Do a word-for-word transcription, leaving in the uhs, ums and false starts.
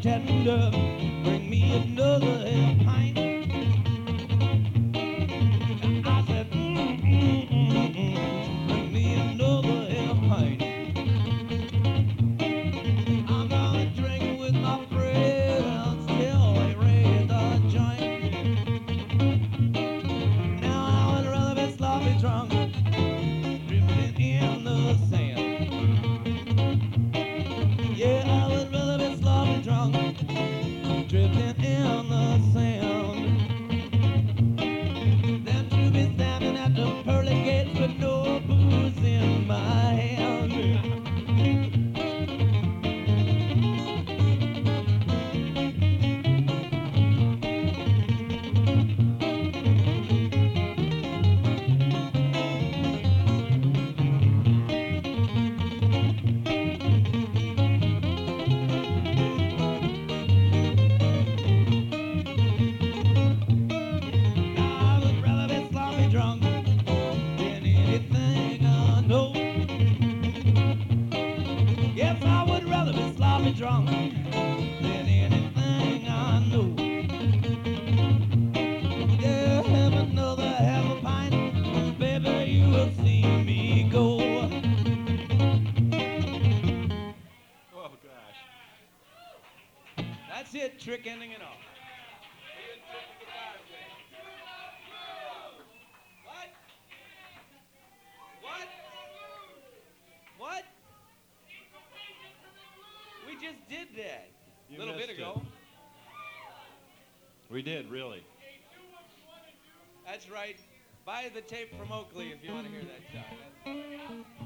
bartender, bring me another half pint. I said, mm, mm, mm, mm, bring me another half pint. I'm gonna drink with my friends till they raise the joint. Now I would rather be sloppy drunk, drifting in the sand. Yeah, I would rather be sloppy drunk, drifting in the sand, than to be standing at the pearly gates with no booze in my hand. Drunk than anything I know. Yes, I would rather be sloppy drunk than anything I know. Yeah, have another half a pint, baby, you will see me go. Oh gosh, that's it. Trick ending it off. What? What? We just did that a little bit ago. We did, really. That's right. Buy the tape from Oakley if you want to hear that stuff.